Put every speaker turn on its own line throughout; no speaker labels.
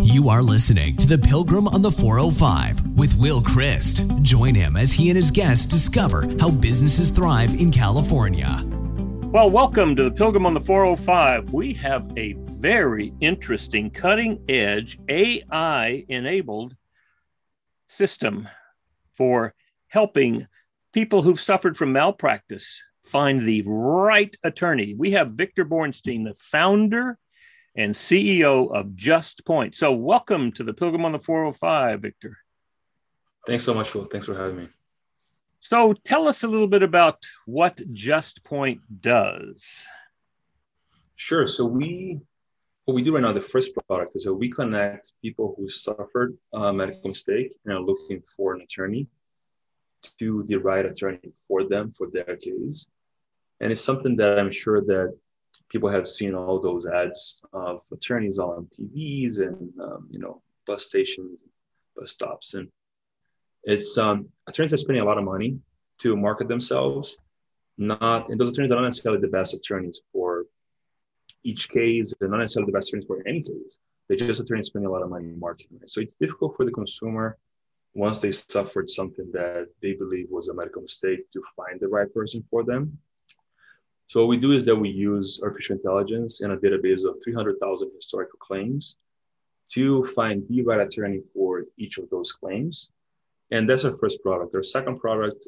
You are listening to The Pilgrim on the 405 with Will Christ. Join him as he and his guests discover how businesses thrive in California.
Well, welcome to The Pilgrim on the 405. We have a very interesting, cutting-edge, AI-enabled system for helping people who've suffered from malpractice find the right attorney. We have Victor Bornstein, the founder and CEO of JustPoint. So welcome to The Pilgrim on the 405, Victor.
Thanks so much, Will. Thanks for having me.
So tell us a little bit about what JustPoint does.
Sure. So what we do right now, the first product is that we connect people who suffered a medical mistake and are looking for an attorney to the right attorney for them, for their case. And it's something that I'm sure that people have seen all those ads of attorneys on TVs and, bus stations, bus stops. And it's attorneys are spending a lot of money to market themselves. And those attorneys are not necessarily the best attorneys for each case. They're not necessarily the best attorneys for any case. They're just attorneys spending a lot of money marketing it. So it's difficult for the consumer, once they suffered something that they believe was a medical mistake, to find the right person for them. So what we do is that we use artificial intelligence and a database of 300,000 historical claims to find the right attorney for each of those claims. And that's our first product. Our second product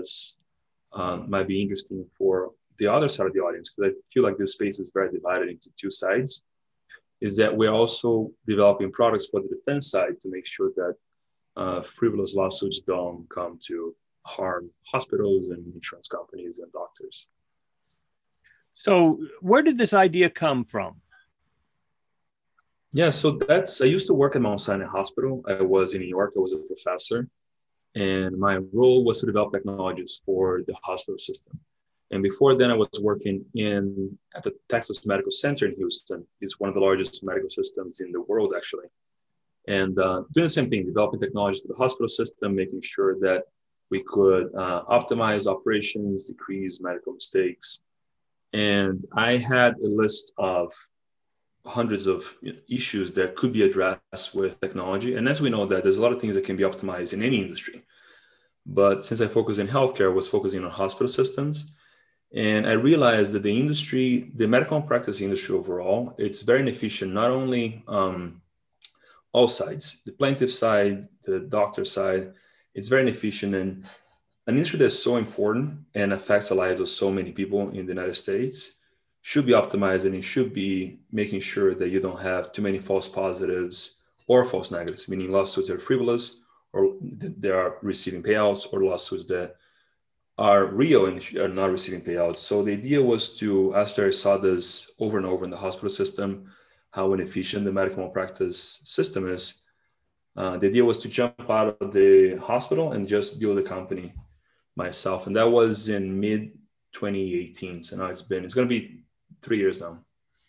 might be interesting for the other side of the audience, because I feel like this space is very divided into two sides, is that we're also developing products for the defense side to make sure that frivolous lawsuits don't come to harm hospitals and insurance companies and doctors.
So where did this idea come from?
Yeah, so I used to work at Mount Sinai Hospital. I was in New York. I was a professor. And my role was to develop technologies for the hospital system. And before then, I was working at the Texas Medical Center in Houston. It's one of the largest medical systems in the world, actually. And doing the same thing, developing technologies for the hospital system, making sure that we could optimize operations, decrease medical mistakes. And I had a list of hundreds of issues that could be addressed with technology. And as we know that there's a lot of things that can be optimized in any industry. But since I focus in healthcare, I was focusing on hospital systems. And I realized that the medical practice industry overall, it's very inefficient, not only all sides, the plaintiff side, the doctor side, it's very inefficient. And an industry that's so important and affects the lives of so many people in the United States should be optimized, and it should be making sure that you don't have too many false positives or false negatives, meaning lawsuits that are frivolous or they are receiving payouts, or lawsuits that are real and are not receiving payouts. So the idea was to, after I saw this over and over in the hospital system, how inefficient the medical malpractice system is, the idea was to jump out of the hospital and just build a company myself. And that was in mid 2018. So now it's going to be 3 years now.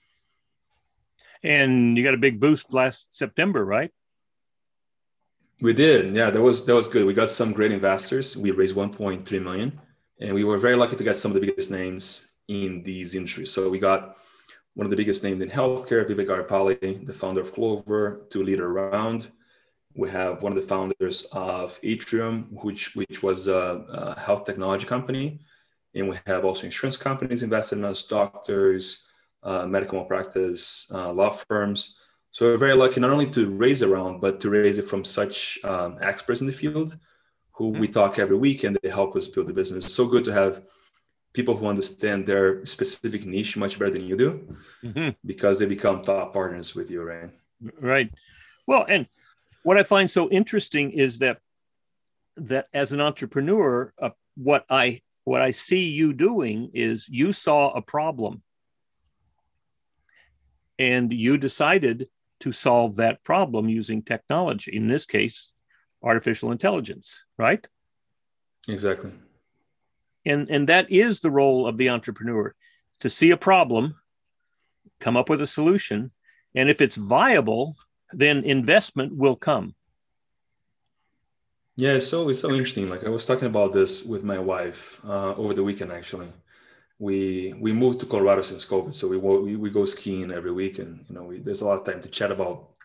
And you got a big boost last September, right?
We did. Yeah, that was good. We got some great investors. We raised 1.3 million, and we were very lucky to get some of the biggest names in these industries. So we got one of the biggest names in healthcare, Vivek Garipalli, the founder of Clover, to lead a round. We have one of the founders of Atrium, which was a health technology company. And we have also insurance companies invested in us, doctors, medical malpractice, law firms. So we're very lucky not only to raise a round, but to raise it from such experts in the field who we talk every week, and they help us build the business. It's so good to have people who understand their specific niche much better than you do, because they become thought partners with you, right?
Right. Well, and what I find so interesting is that as an entrepreneur, what I see you doing is you saw a problem and you decided to solve that problem using technology, in this case, artificial intelligence, right?
Exactly.
And that is the role of the entrepreneur, to see a problem, come up with a solution, and if it's viable, then investment will come.
Yeah, it's so interesting. Like I was talking about this with my wife over the weekend, actually. We moved to Colorado since COVID, so we go skiing every week, and there's a lot of time to chat about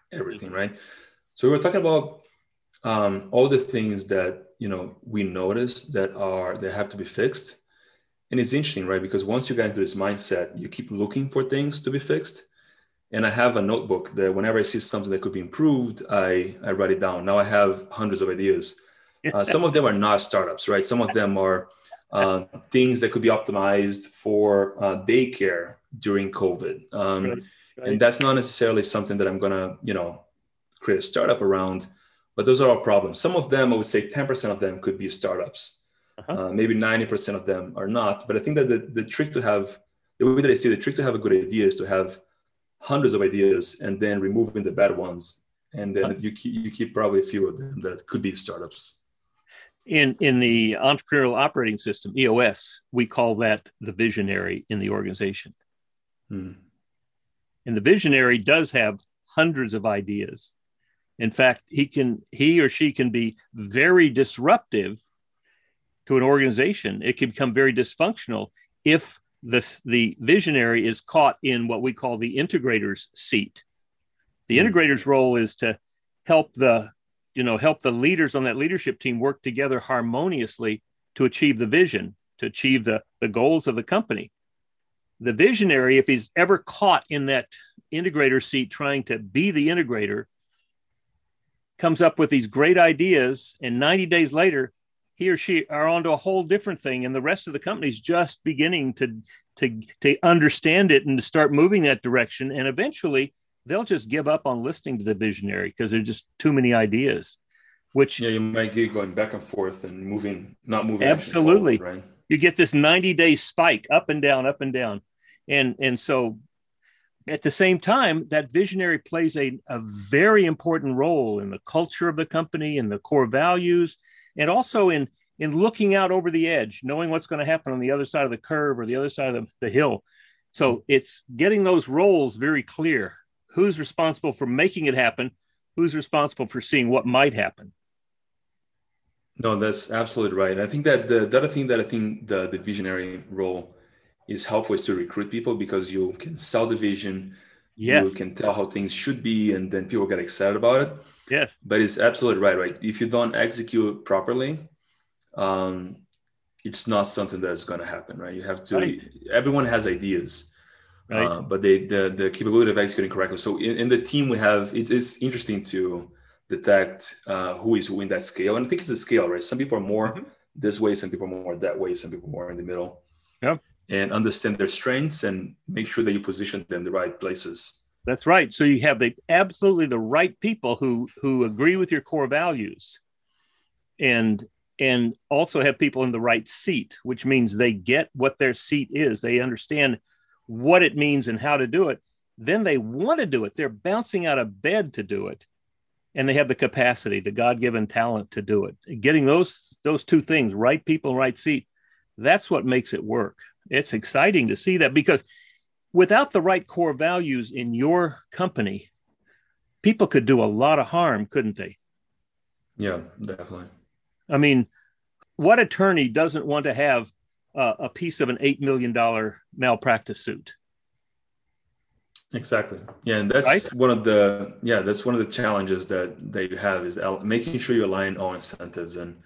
everything, right? So we were talking about all the things that we noticed that have to be fixed. And it's interesting, right? Because once you get into this mindset, you keep looking for things to be fixed. And I have a notebook that whenever I see something that could be improved, I write it down. Now I have hundreds of ideas. Some of them are not startups, right? Some of them are things that could be optimized for daycare during COVID.
Right.
And that's not necessarily something that I'm going to, create a startup around, but those are all problems. Some of them, I would say 10% of them could be startups. Maybe 90% of them are not. But I think that the trick to have, the way that I see the trick to have a good idea is to have hundreds of ideas and then removing the bad ones. And then you keep probably a few of them that could be startups.
In the entrepreneurial operating system, EOS, we call that the visionary in the organization. And the visionary does have hundreds of ideas. In fact, he or she can be very disruptive to an organization. It can become very dysfunctional if the visionary is caught in what we call the integrator's seat. The integrator's role is to help the leaders on that leadership team work together harmoniously to achieve the vision, to achieve the goals of the company. The visionary, if he's ever caught in that integrator seat trying to be the integrator, comes up with these great ideas, and 90 days later, he or she are onto a whole different thing, and the rest of the company's just beginning to understand it and to start moving that direction, and eventually they'll just give up on listening to the visionary because there's just too many ideas. Which
you might get going back and forth and not moving.
Absolutely,
forward, right?
You get this 90-day spike up and down, and so at the same time, that visionary plays a very important role in the culture of the company and the core values, and also in looking out over the edge, knowing what's going to happen on the other side of the curve or the other side of the hill. So it's getting those roles very clear. Who's responsible for making it happen? Who's responsible for seeing what might happen?
No, that's absolutely right. I think that the other thing that I think the visionary role is helpful is to recruit people, because you can sell the vision. Yes. You can tell how things should be, and then people get excited about it.
Yes.
But it's absolutely right? If you don't execute properly, it's not something that's going to happen, right? You have to, right. Everyone has ideas, right. But the capability of executing correctly. So in the team we have, it is interesting to detect who is who in that scale. And I think it's a scale, right? Some people are more this way, some people are more that way, some people are more in the middle.
Yep.
And understand their strengths and make sure that you position them in the right places.
That's right. So you have absolutely the right people who agree with your core values, and also have people in the right seat, which means they get what their seat is. They understand what it means and how to do it. Then they want to do it. They're bouncing out of bed to do it. And they have the capacity, the God-given talent to do it. Getting those two things, right people, right seat, that's what makes it work. It's exciting to see that, because without the right core values in your company, people could do a lot of harm, couldn't they?
Yeah, definitely.
I mean, what attorney doesn't want to have a piece of an $8 million malpractice suit?
Exactly. Yeah, and that's one of the challenges that you have, is making sure you align all incentives. And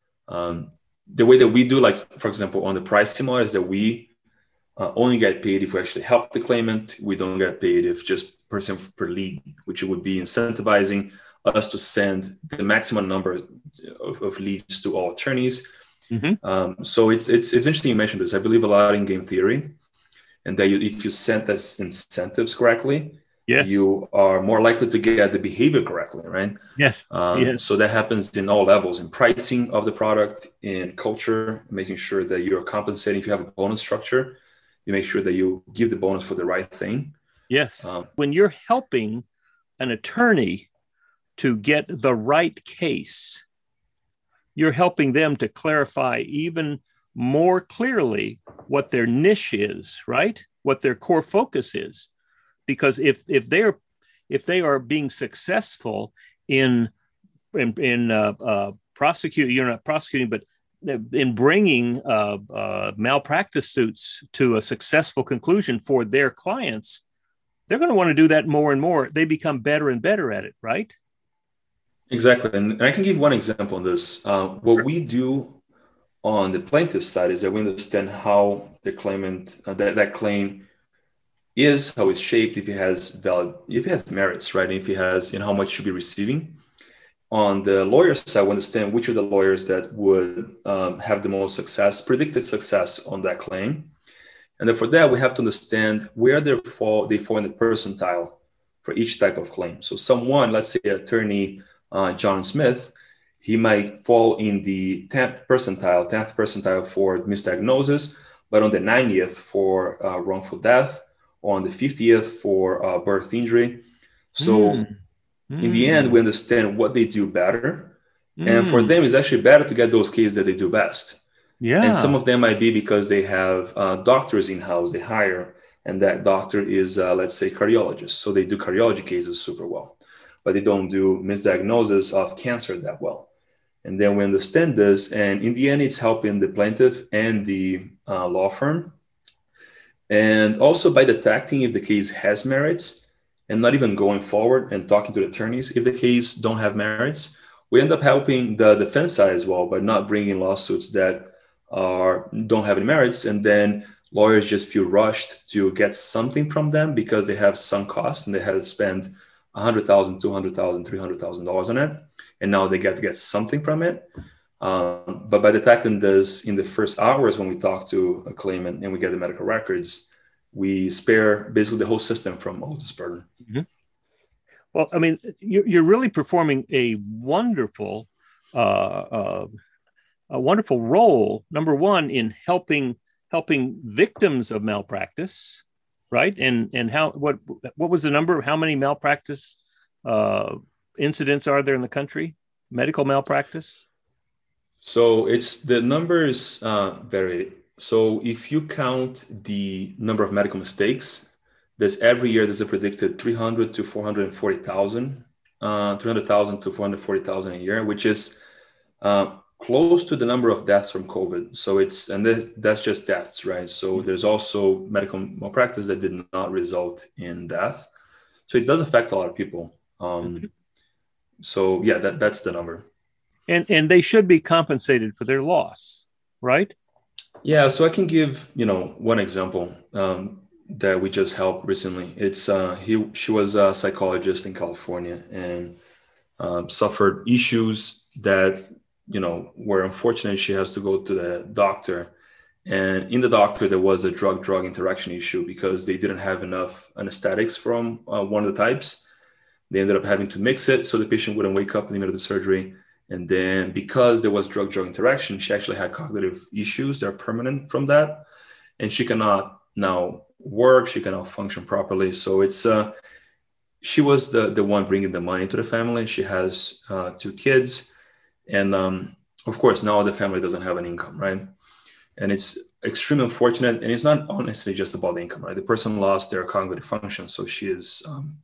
the way that we do, like, for example, on the pricing model, is that we only get paid if we actually help the claimant. We don't get paid if just % per lead, which would be incentivizing us to send the maximum number of leads to all attorneys. So it's interesting you mentioned this. I believe a lot in game theory, and that if you set those incentives correctly, yes, you are more likely to get the behavior correctly, right?
Yes.
So that happens in all levels, in pricing of the product, in culture, making sure that you're compensating. If you have a bonus structure, you make sure that you give the bonus for the right thing.
Yes. When you're helping an attorney to get the right case, you're helping them to clarify even more clearly what their niche is, right? What their core focus is. Because if they are being successful in prosecuting, you're not prosecuting, but in bringing malpractice suits to a successful conclusion for their clients, they're going to want to do that more and more. They become better and better at it, right?
Exactly. And I can give one example on this. What we do on the plaintiff side is that we understand how the claimant, that claim is, how it's shaped, if it has merits, right? And if it has, how much should be receiving. On the lawyer side, we understand which are the lawyers that would have the most predicted success on that claim. And then for that, we have to understand where they fall in the percentile for each type of claim. So someone, let's say attorney John Smith, he might fall in the 10th percentile for misdiagnosis, but on the 90th for wrongful death, or on the 50th for birth injury. So in the end, we understand what they do better. And for them, it's actually better to get those cases that they do best.
Yeah.
And some of them might be because they have doctors in-house they hire, and that doctor is, let's say, cardiologist. So they do cardiology cases super well, but they don't do misdiagnosis of cancer that well. And then we understand this, and in the end, it's helping the plaintiff and the law firm. And also by detecting if the case has merits, and not even going forward and talking to the attorneys if the case don't have merits, we end up helping the defense side as well by not bringing lawsuits that don't have any merits, and then lawyers just feel rushed to get something from them because they have some cost and they had to spend $100,000, $200,000, $300,000 on it, and now they get to get something from it. But by detecting this in the first hours when we talk to a claimant and we get the medical records, we spare basically the whole system from all this burden.
Mm-hmm. Well, I mean, you're really performing a wonderful role. Number one, in helping victims of malpractice, right? And what was the number of how many malpractice incidents are there in the country? Medical malpractice.
So the numbers vary. So if you count the number of medical mistakes, every year there's a predicted 300 to 440,000, 300,000 to 440,000 a year, which is close to the number of deaths from COVID. So that's just deaths, right? So there's also medical malpractice that did not result in death. So it does affect a lot of people. So yeah, that's the number.
And they should be compensated for their loss, right?
Yeah, so I can give, one example that we just helped recently. She was a psychologist in California and suffered issues that, were unfortunate. She has to go to the doctor. And in the doctor, there was a drug-drug interaction issue because they didn't have enough anesthetics from one of the types. They ended up having to mix it so the patient wouldn't wake up in the middle of the surgery. And then because there was drug-drug interaction, she actually had cognitive issues that are permanent from that. And she cannot now work. She cannot function properly. So she was the one bringing the money to the family. She has 2 kids. And of course, now the family doesn't have an income, right? And it's extremely unfortunate. And it's not honestly just about the income, right? The person lost their cognitive function. So she's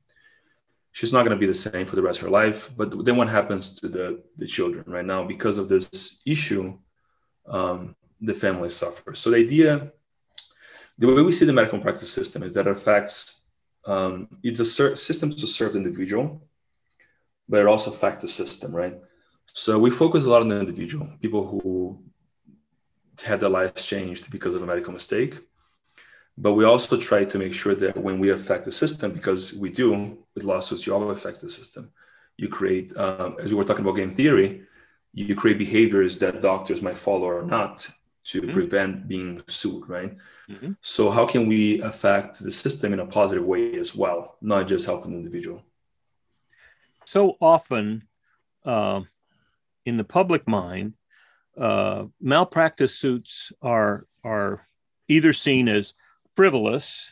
not going to be the same for the rest of her life. But then what happens to the children right now? Because of this issue, the family suffers. So the way we see the medical practice system is that it affects, it's a system to serve the individual, but it also affects the system, right? So we focus a lot on the individual, people who had their lives changed because of a medical mistake. But we also try to make sure that when we affect the system, because we do with lawsuits, you always affect the system. You create, as we were talking about game theory, you create behaviors that doctors might follow or not to prevent being sued, right? Mm-hmm. So how can we affect the system in a positive way as well, not just helping the individual?
So often in the public mind, malpractice suits are either seen as frivolous,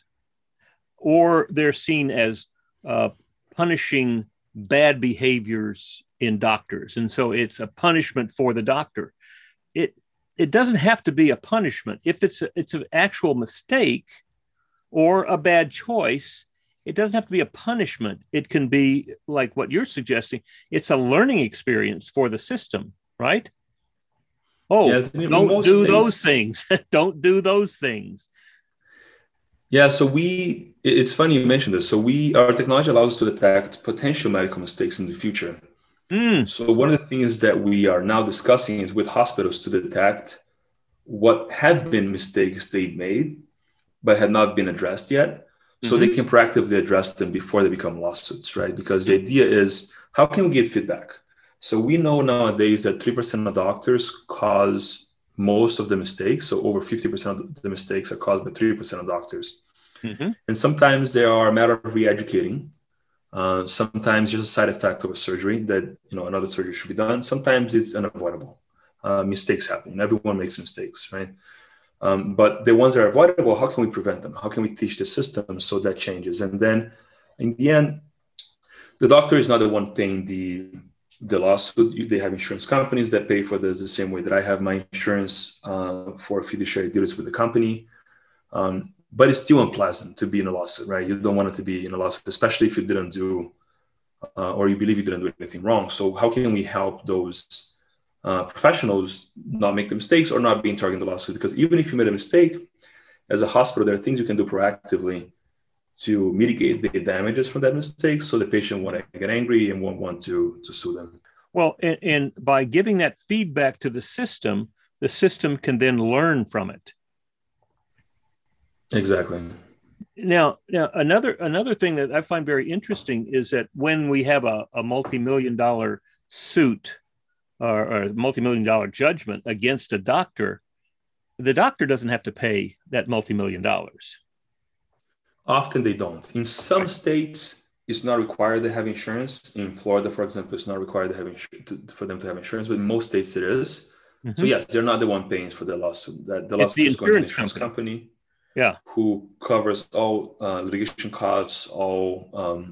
or they're seen as punishing bad behaviors in doctors. And so it's a punishment for the doctor. It doesn't have to be a punishment. If it's an actual mistake or a bad choice, it doesn't have to be a punishment. It can be like what you're suggesting. It's a learning experience for the system, right? Oh, yes, don't do those things. Don't do those things.
Yeah, so it's funny you mentioned this. So our technology allows us to detect potential medical mistakes in the future.
Mm,
So one of the things that we are now discussing is with hospitals to detect what had been mistakes they made, but had not been addressed yet. So
hmm
they can proactively address them before they become lawsuits, right? Because the idea is, how can we get feedback? So we know nowadays that 3% of doctors cause most of the mistakes. So over 50% of the mistakes are caused by 3% of doctors.
hmm
And sometimes they are a matter of re-educating. Sometimes just a side effect of a surgery that, another surgery should be done. Sometimes it's unavoidable. Mistakes happen. Everyone makes mistakes, right? But the ones that are avoidable, how can we prevent them? How can we teach the system so that changes? And then in the end, the doctor is not the one paying the lawsuit. They have insurance companies that pay for this the same way that I have my insurance for fiduciary duties with the company. But it's still unpleasant to be in a lawsuit, right? You don't want it to be in a lawsuit, especially if you didn't do or you believe you didn't do anything wrong. So how can we help those professionals not make the mistakes or not being targeted in the lawsuit? Because even if you made a mistake, as a hospital, there are things you can do proactively to mitigate the damages from that mistake, so the patient won't get angry and won't want to sue them.
Well, and by giving that feedback to the system can then learn from it.
Exactly.
Now, another thing that I find very interesting is that when we have a multi-million-dollar suit or a multi-million-dollar judgment against a doctor, the doctor doesn't have to pay that multi-million-dollars.
Often they don't. In some states, it's not required to have insurance. In Florida, for example, it's not required to have for them to have insurance, but in most states it is. So yes, they're not the one paying for the lawsuit. That the lawsuit is going to the insurance company.
Yeah,
who covers all litigation costs, all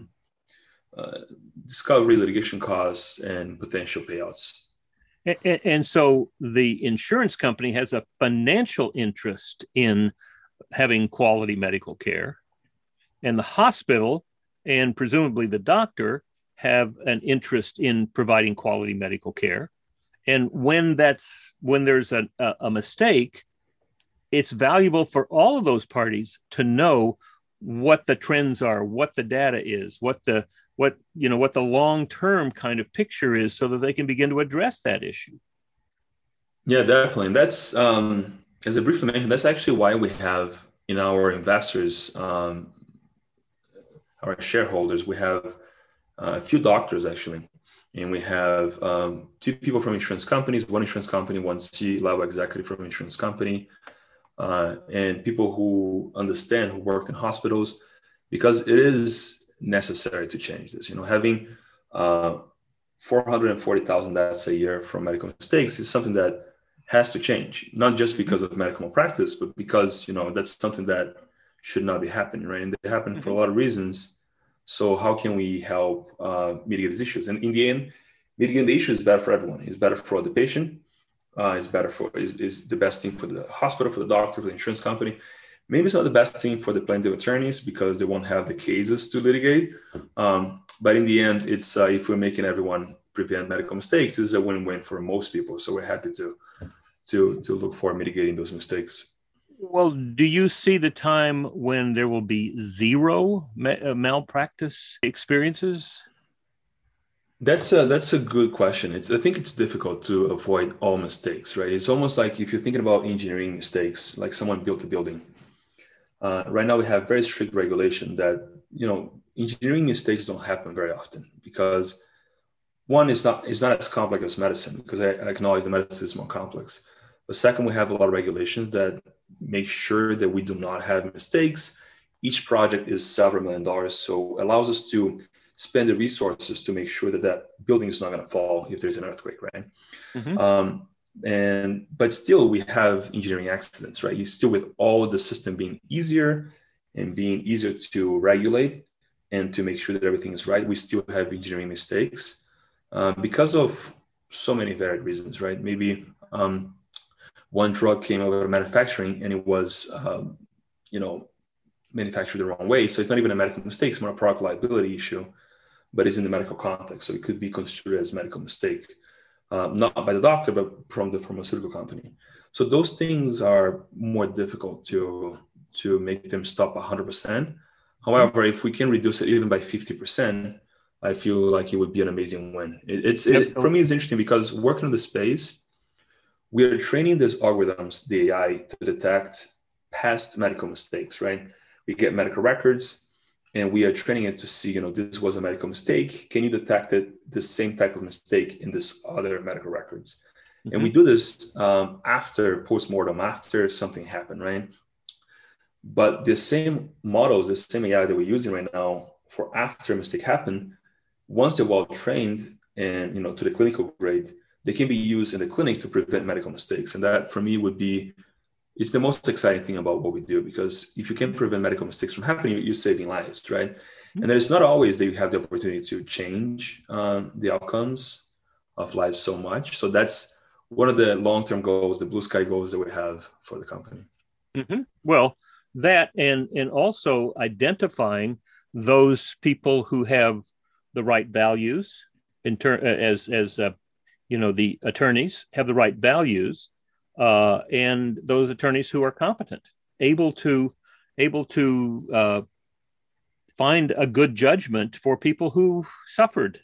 discovery litigation costs, and potential payouts.
And so the insurance company has a financial interest in having quality medical care, and the hospital and presumably the doctor have an interest in providing quality medical care. And when there's a mistake, it's valuable for all of those parties to know what the trends are, what the data is, what the long-term kind of picture is, so that they can begin to address that issue.
Yeah, definitely. And that's, as I briefly mentioned, that's actually why we have in our investors, our shareholders, we have a few doctors actually. And we have two people from insurance companies, one insurance company, one C-level executive from an insurance company, and people who understand, who worked in hospitals, because it is necessary to change this. Having 440,000 deaths a year from medical mistakes is something that has to change, not just because of medical malpractice, but because, that's something that should not be happening, right? And they happen for a lot of reasons. So how can we help mitigate these issues? And in the end, mitigating the issue is better for everyone. It's better for the patient. Is the best thing for the hospital, for the doctor, for the insurance company. Maybe it's not the best thing for the plaintiff attorneys because they won't have the cases to litigate. But in the end, it's if we're making everyone prevent medical mistakes, it's a win-win for most people. So we're happy to look for mitigating those mistakes.
Well, do you see the time when there will be zero malpractice experiences?
That's a good question. I think it's difficult to avoid all mistakes, right? It's almost like if you're thinking about engineering mistakes, like someone built a building. Right now we have very strict regulation that, engineering mistakes don't happen very often because one is not as complex as medicine, because I acknowledge the medicine is more complex. But second, we have a lot of regulations that make sure that we do not have mistakes. Each project is several $1 million, so allows us to spend the resources to make sure that building is not going to fall if there's an earthquake, right? But still we have engineering accidents, right? You still, with all the system being easier and being easier to regulate and to make sure that everything is right, we still have engineering mistakes because of so many varied reasons, right? Maybe one drug came out of manufacturing and it was, manufactured the wrong way. So it's not even a medical mistake, it's more a product liability issue, but it's in the medical context. So it could be construed as medical mistake, not by the doctor, but from the pharmaceutical company. So those things are more difficult to to make them stop 100%. However, if we can reduce it even by 50%, I feel like it would be an amazing win. For me, it's interesting because working in the space, we are training these algorithms, the AI, to detect past medical mistakes, right? We get medical records and we are training it to see, this was a medical mistake. Can you detect the same type of mistake in this other medical records? Mm-hmm. And we do this after postmortem, after something happened, right? But the same models, the same AI that we're using right now for after a mistake happened, once they're well trained and, to the clinical grade, they can be used in the clinic to prevent medical mistakes. And that for me it's the most exciting thing about what we do, because if you can prevent medical mistakes from happening, you're saving lives, right? Mm-hmm. And it's not always that you have the opportunity to change the outcomes of life so much. So that's one of the long-term goals, the blue sky goals that we have for the company.
Mm-hmm. Well, that and also identifying those people who have the right values the attorneys have the right values, and those attorneys who are competent, able to find a good judgment for people who suffered.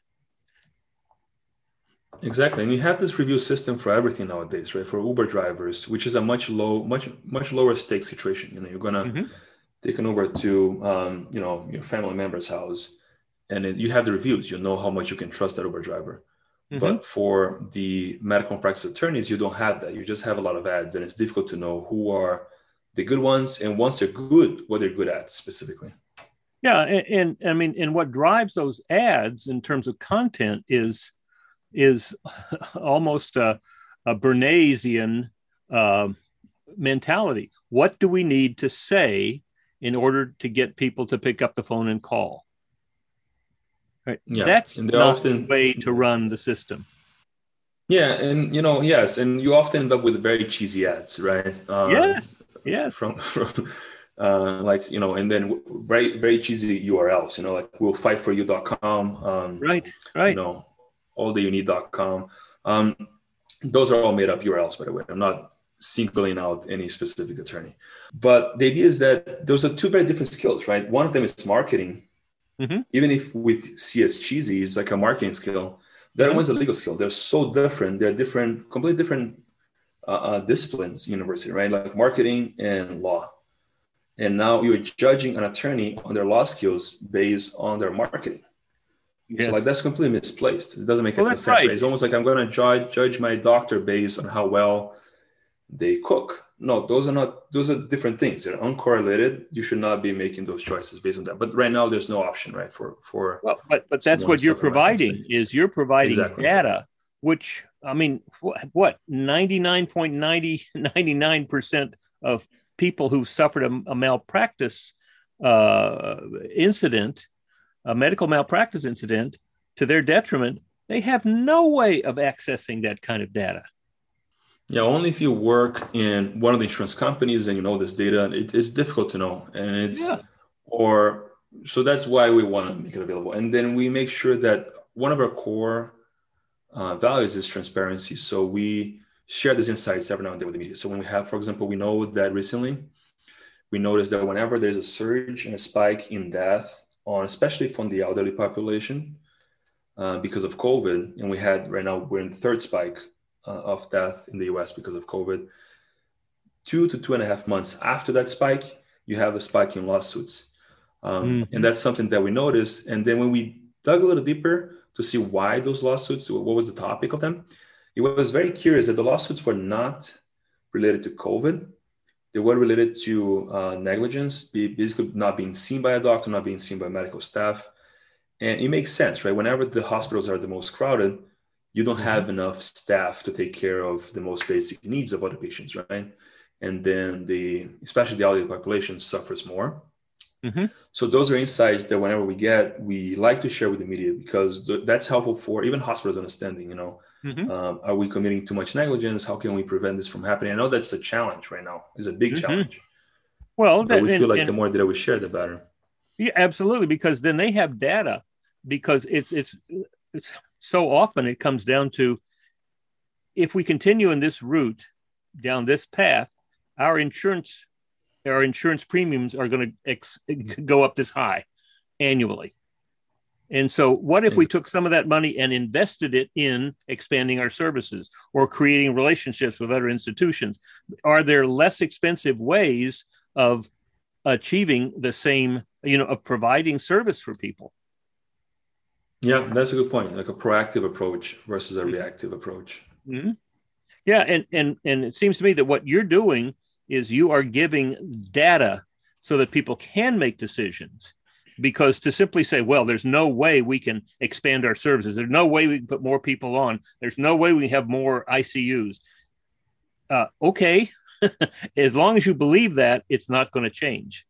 Exactly, and you have this review system for everything nowadays, right? For Uber drivers, which is a much lower stake situation. You're gonna take an Uber to your family member's house, and you have the reviews. You know how much you can trust that Uber driver. Mm-hmm. But for the medical practice attorneys, you don't have that. You just have a lot of ads, and it's difficult to know who are the good ones, and once they're good, what they're good at specifically.
Yeah, and I mean, and what drives those ads in terms of content is almost a Bernaysian mentality. What do we need to say in order to get people to pick up the phone and call? Right. Yeah. That's not the way to run the system.
Yeah, and yes, and you often end up with very cheesy ads, right?
Yes.
From and then very very cheesy URLs, like willfightforyou.com.
Right.
alldayouneed.com. Those are all made up URLs, by the way. I'm not singling out any specific attorney, but the idea is that those are two very different skills, right? One of them is marketing. Mm-hmm. Even if we see as cheesy, it's like a marketing skill. The other one's a legal skill. They're so different. They're different, completely different disciplines, university, right? Like marketing and law. And now you're judging an attorney on their law skills based on their marketing. Yes. So that's completely misplaced. It doesn't make any sense. Right. It's almost like I'm going to judge my doctor based on how well they cook. No, those are different things. They're uncorrelated. You should not be making those choices based on that. But right now there's no option, right?
But that's what you're providing exactly. Data, which, I mean, what 99.99% of people who suffered a malpractice incident, a medical malpractice incident, to their detriment, they have no way of accessing that kind of data.
Yeah, only if you work in one of the insurance companies and you know this data. It's difficult to know, and so that's why we want to make it available. And then we make sure that one of our core values is transparency. So we share these insights every now and then with the media. So when we have, for example, we know that recently we noticed that whenever there's a surge and a spike in death especially from the elderly population because of COVID, and we're in the third spike of death in the US because of COVID. 2 to 2.5 months after that spike, you have a spike in lawsuits. And that's something that we noticed. And then when we dug a little deeper to see why those lawsuits, what was the topic of them, it was very curious that the lawsuits were not related to COVID. They were related to negligence, basically not being seen by a doctor, not being seen by medical staff. And it makes sense, right? Whenever the hospitals are the most crowded, you don't have enough staff to take care of the most basic needs of other patients, right? And then especially the elderly population suffers more. Mm-hmm. So those are insights that whenever we like to share with the media, because that's helpful for even hospitals understanding, are we committing too much negligence? How can we prevent this from happening? I know that's a challenge right now. It's a big challenge.
Well,
but we feel like the more data we share, the better.
Yeah, absolutely. Because then they have data, because it's so often it comes down to, if we continue in this route, down this path, our insurance our insurance premiums are going to go up this high annually. And so what if we took some of that money and invested it in expanding our services or creating relationships with other institutions? Are there less expensive ways of achieving the same, of providing service for people?
Yeah, that's a good point. Like a proactive approach versus a reactive approach.
Mm-hmm. Yeah. And it seems to me that what you're doing is you are giving data so that people can make decisions. Because to simply say, well, there's no way we can expand our services. There's no way we can put more people on. There's no way we can have more ICUs. Okay. As long as you believe that, it's not going to change.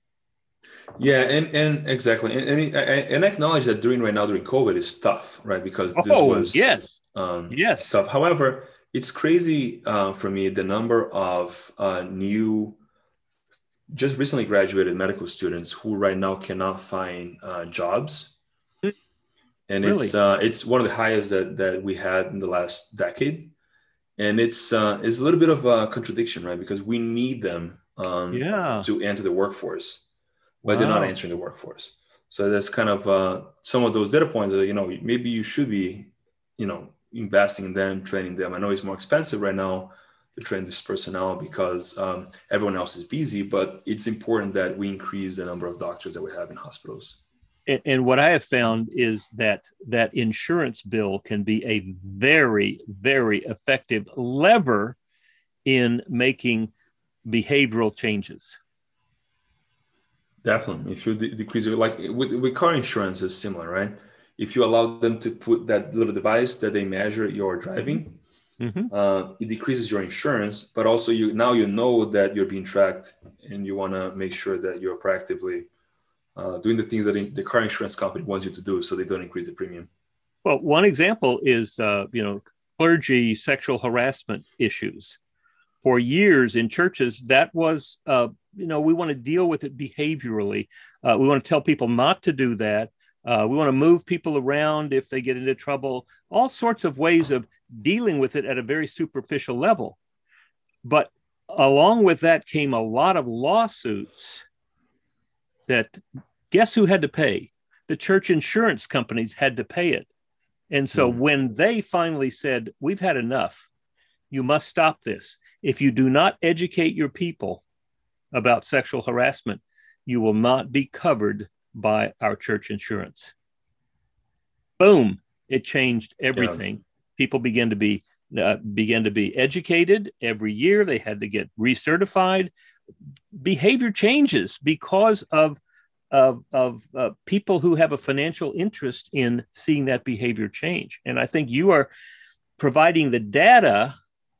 Yeah, and exactly. And acknowledge that during COVID is tough, right? Because this was tough. However, it's crazy for me, the number of new just recently graduated medical students who right now cannot find jobs. And really? It's one of the highest that we had in the last decade. And it's a little bit of a contradiction, right? Because we need them to enter the workforce, but they're not entering the workforce. So that's kind of some of those data points that, maybe you should be, investing in them, training them. I know it's more expensive right now to train this personnel because everyone else is busy, but it's important that we increase the number of doctors that we have in hospitals.
And what I have found is that insurance bill can be a very, very effective lever in making behavioral changes.
Definitely. If you decrease it, like with car insurance is similar, right? If you allow them to put that little device that they measure your driving, it decreases your insurance, but also you know that you're being tracked, and you want to make sure that you're proactively doing the things that the car insurance company wants you to do, so they don't increase the premium.
Well, one example is clergy sexual harassment issues. For years in churches, that was we want to deal with it behaviorally. We want to tell people not to do that. We want to move people around if they get into trouble, all sorts of ways of dealing with it at a very superficial level. But along with that came a lot of lawsuits that, guess who had to pay? The church insurance companies had to pay it. And so when they finally said, we've had enough, you must stop this. If you do not educate your people about sexual harassment, you will not be covered by our church insurance. Boom. It changed everything. Yeah. People began to be educated every year. They had to get recertified. Behavior changes because of people who have a financial interest in seeing that behavior change. And I think you are providing the data.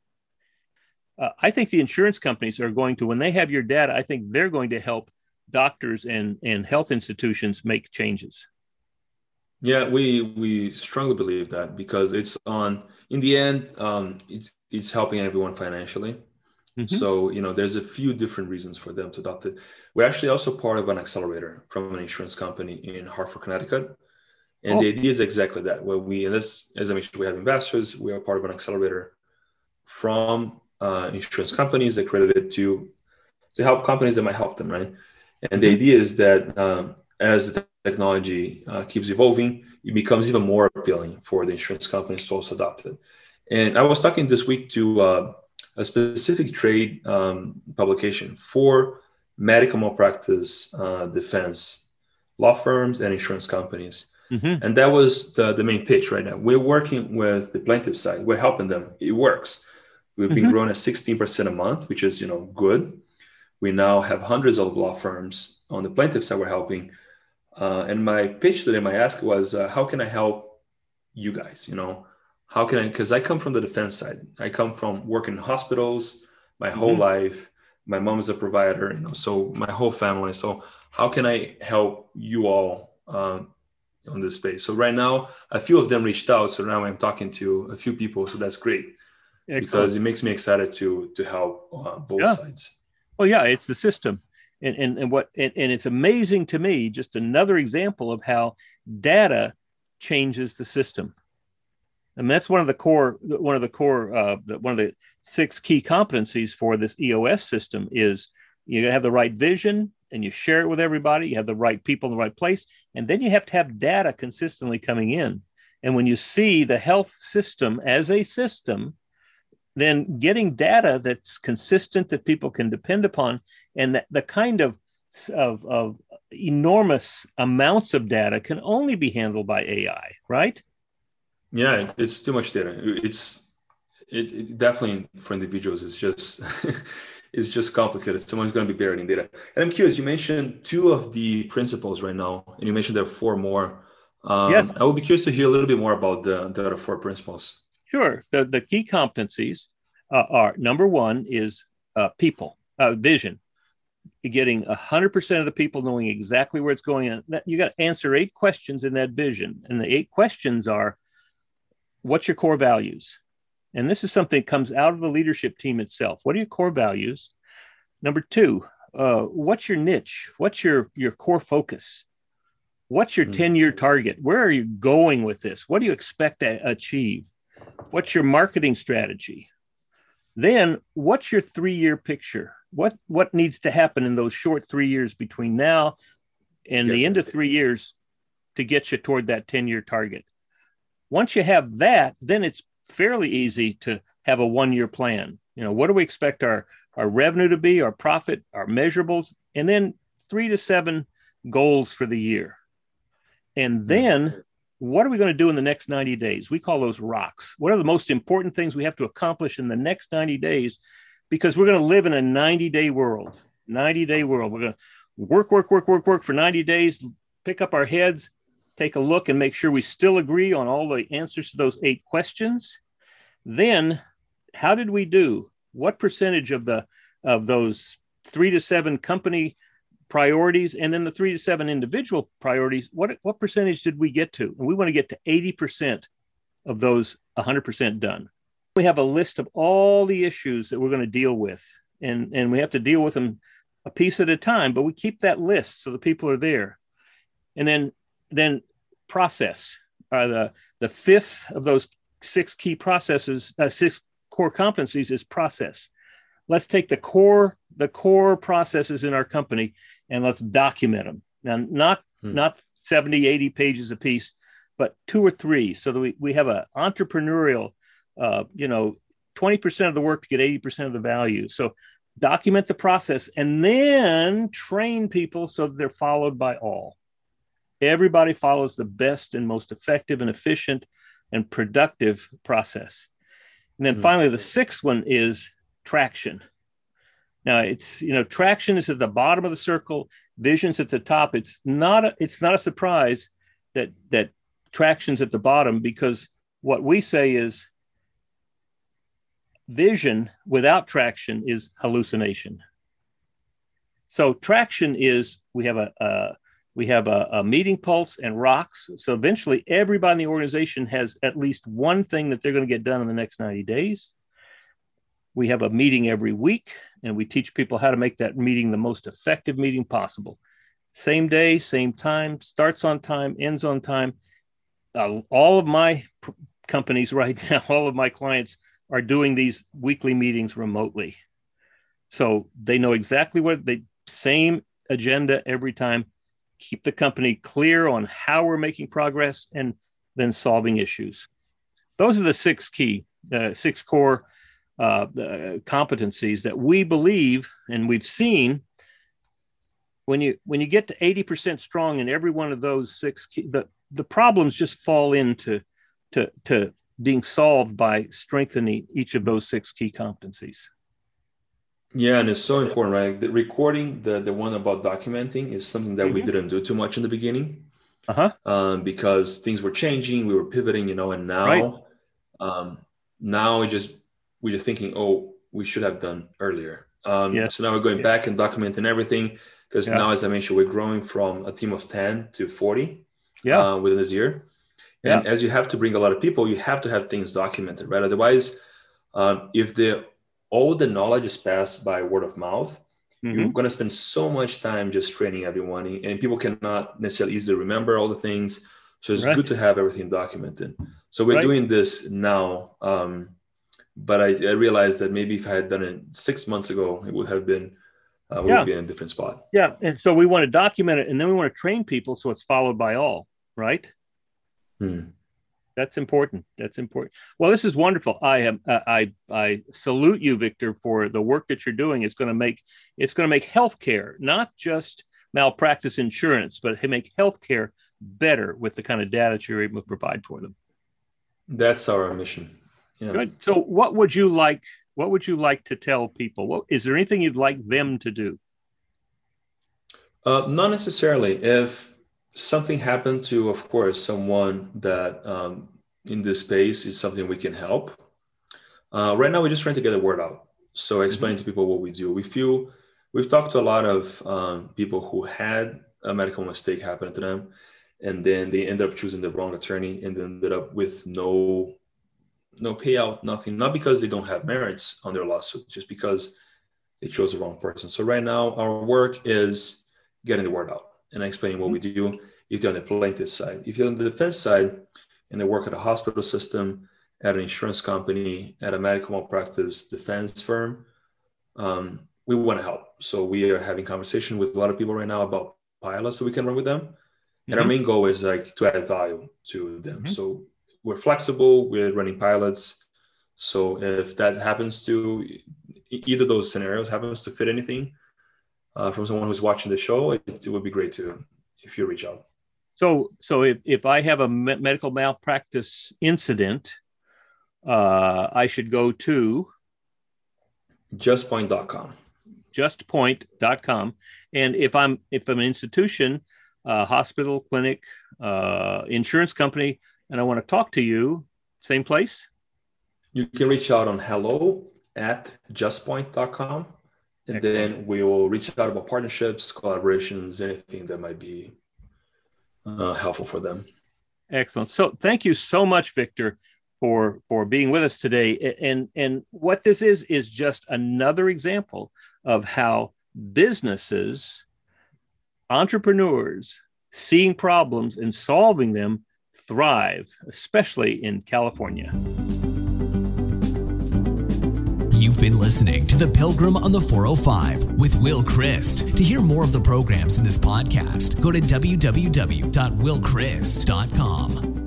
I think the insurance companies are going to, when they have your data, I think they're going to help doctors and health institutions make changes.
Yeah, we strongly believe that, because it's in the end, it's helping everyone financially. So, there's a few different reasons for them to adopt it. We're actually also part of an accelerator from an insurance company in Hartford, Connecticut. And the idea is exactly that. Where as I mentioned, we have investors. We are part of an accelerator from insurance companies accredited to help companies that might help them, right? And the idea is that as the technology keeps evolving, it becomes even more appealing for the insurance companies to also adopt it. And I was talking this week to a specific trade publication for medical malpractice defense law firms and insurance companies. And that was the main pitch right now. We're working with the plaintiff side. We're helping them. It works. We've been growing at 16% a month, which is, good. We now have hundreds of law firms on the plaintiff side we're helping. And my pitch to them, I asked was, how can I help you guys? How can I, because I come from the defense side. I come from working in hospitals my whole life. My mom is a provider, so my whole family. So how can I help you all on this space? So right now, a few of them reached out. So now I'm talking to a few people. So that's great. Excellent. Because it makes me excited to help both sides.
Well, yeah, it's the system. And it's amazing to me, just another example of how data changes the system. I mean, that's one of the 6 key competencies for this EOS system is You have the right vision and you share it with everybody. You have the right people in the right place. And then you have to have data consistently coming in. And when you see the health system as a system, then getting data that's consistent, that people can depend upon, and that the kind of enormous amounts of data can only be handled by AI, right?
Yeah, it's too much data. It definitely for individuals, it's just it's just complicated. Someone's going to be buried in data. And I'm curious, you mentioned two of the principles right now, and you mentioned there are four more.
Yes.
I would be curious to hear a little bit more about the other four principles.
Sure. The key competencies are, number one is people, vision. Getting 100% of the people knowing exactly where it's going. You got to answer 8 questions in that vision. And the 8 questions are, what's your core values? And this is something that comes out of the leadership team itself. What are your core values? Number 2, what's your niche? What's your core focus? What's your 10-year target? Where are you going with this? What do you expect to achieve? What's your marketing strategy? Then what's your 3-year picture? What needs to happen in those short 3 years between now and the end of 3 years to get you toward that 10-year target? Once you have that, then it's fairly easy to have a 1-year plan. What do we expect our revenue to be, our profit, our measurables, and then 3 to 7 goals for the year. And then what are we going to do in the next 90 days? We call those rocks. What are the most important things we have to accomplish in the next 90 days? Because we're going to live in a 90-day world. 90-day world. We're going to work for 90 days, pick up our heads, take a look and make sure we still agree on all the answers to those 8 questions. Then how did we do? What percentage of those 3 to 7 company priorities and then the 3 to 7 individual priorities, what percentage did we get to? And we want to get to 80% of those 100% done. We have a list of all the issues that we're going to deal with, and we have to deal with them a piece at a time, but we keep that list so the people are there. And then process. The 5th of those 6 key processes, 6 core competencies is process. Let's take the core processes in our company and let's document them. Now, not 70, 80 pages a piece, but 2 or 3, so that we have an entrepreneurial, 20% of the work to get 80% of the value. So document the process and then train people so that they're followed by all. Everybody follows the best and most effective and efficient and productive process. And then finally, the 6th one is traction. Now it's, traction is at the bottom of the circle, vision's at the top. It's not a surprise that traction's at the bottom, because what we say is vision without traction is hallucination. So traction is we have a meeting pulse and rocks. So eventually everybody in the organization has at least one thing that they're going to get done in the next 90 days. We have a meeting every week, and we teach people how to make that meeting the most effective meeting possible. Same day, same time, starts on time, ends on time. All of my companies right now, all of my clients are doing these weekly meetings remotely. So they know exactly same agenda every time. Keep the company clear on how we're making progress and then solving issues. Those are the 6 core competencies that we believe, and we've seen when you get to 80% strong in every one of those 6 key, the problems just fall into to being solved by strengthening each of those 6 key competencies.
Yeah, and it's so important, right? The recording, the one about documenting, is something that we didn't do too much in the beginning, because things were changing, we were pivoting, and now, now we're just thinking, oh, we should have done earlier. Yes. So now we're going back and documenting everything, because now, as I mentioned, we're growing from a team of 10 to 40 within this year. And as you have to bring a lot of people, you have to have things documented, right? Otherwise, if all the knowledge is passed by word of mouth, you're going to spend so much time just training everyone, and people cannot necessarily easily remember all the things. So it's good to have everything documented. So we're doing this now. But I realized that maybe if I had done it 6 months ago, it would have been we would be in a different spot.
Yeah. And so we want to document it, and then we want to train people so it's followed by all, right? That's important. That's important. Well, this is wonderful. I salute you, Victor, for the work that you're doing. It's going to make healthcare, not just malpractice insurance, but make healthcare better with the kind of data that you're able to provide for them.
That's our mission. Yeah.
Good. So what would you like to tell people? Is there anything you'd like them to do?
Not necessarily. If something happened to, of course, someone that in this space is something we can help. Right now, we're just trying to get the word out. So explain to people what we do. We've talked to a lot of people who had a medical mistake happen to them, and then they ended up choosing the wrong attorney and ended up with no payout, nothing, not because they don't have merits on their lawsuit, just because they chose the wrong person. So right now, our work is getting the word out and explaining what we do. If you're on the plaintiff side, if you're on the defense side and they work at a hospital system, at an insurance company, at a medical malpractice defense firm, we want to help. So we are having conversation with a lot of people right now about pilots that we can run with them. And our main goal is to add value to them. So we're flexible, we're running pilots. So if that happens to, either of those scenarios happens to fit anything from someone who's watching the show, it would be great if you reach out.
So if I have a medical malpractice incident, I should go to
justpoint.com.
Justpoint.com. And if I'm an institution, hospital, clinic, insurance company, and I want to talk to you, same place?
You can reach out on hello@justpoint.com. And then we will reach out about partnerships, collaborations, anything that might be helpful for them.
Excellent. So thank you so much, Victor, for being with us today. And what this is just another example of how businesses, entrepreneurs, seeing problems and solving them thrive, especially in California.
You've been listening to The Pilgrim on the 405 with Will Christ. To hear more of the programs in this podcast, go to www.willchrist.com.